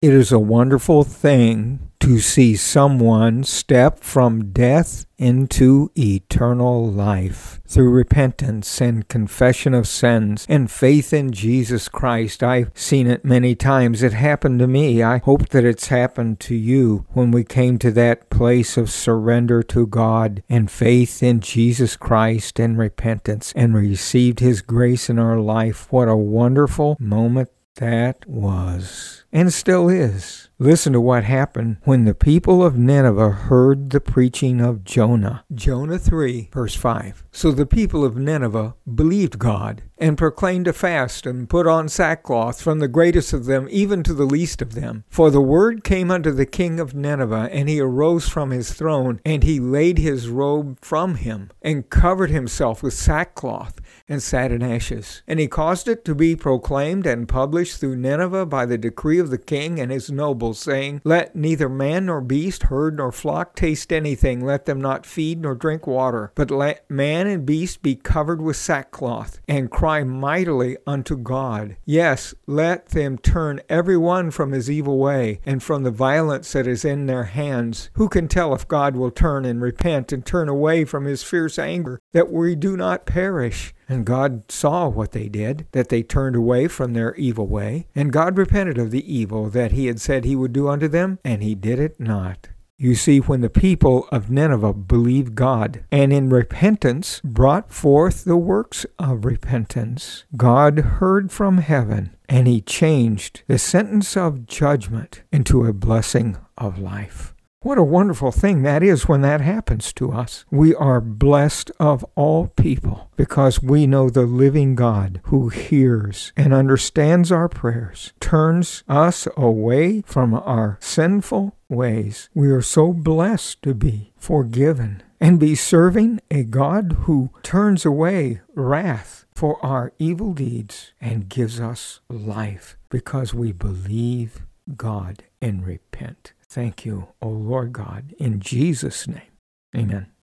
It is a wonderful thing to see someone step from death into eternal life through repentance and confession of sins and faith in Jesus Christ. I've seen it many times. It happened to me. I hope that it's happened to you when we came to that place of surrender to God and faith in Jesus Christ and repentance and received His grace in our life. What a wonderful moment that was, and still is. Listen to what happened when the people of Nineveh heard the preaching of Jonah. Jonah 3, verse 5. So the people of Nineveh believed God and proclaimed a fast and put on sackcloth, from the greatest of them even to the least of them. For the word came unto the king of Nineveh, and he arose from his throne, and he laid his robe from him, and covered himself with sackcloth, and sat in ashes. And he caused it to be proclaimed and published through Nineveh by the decree of the king and his nobles, saying, Let neither man nor beast, herd nor flock taste anything, let them not feed nor drink water, but let man and beast be covered with sackcloth, and cry mightily unto God. Yes, let them turn every one from his evil way, and from the violence that is in their hands. Who can tell if God will turn and repent and turn away from his fierce anger, that we do not perish? And God saw what they did, that they turned away from their evil way. And God repented of the evil that he had said he would do unto them, and he did it not. You see, when the people of Nineveh believed God and in repentance brought forth the works of repentance, God heard from heaven, and he changed the sentence of judgment into a blessing of life. What a wonderful thing that is when that happens to us. We are blessed of all people because we know the living God who hears and understands our prayers, turns us away from our sinful ways. We are so blessed to be forgiven and be serving a God who turns away wrath for our evil deeds and gives us life because we believe God and repent. Thank you, O Lord God, in Jesus' name. Amen.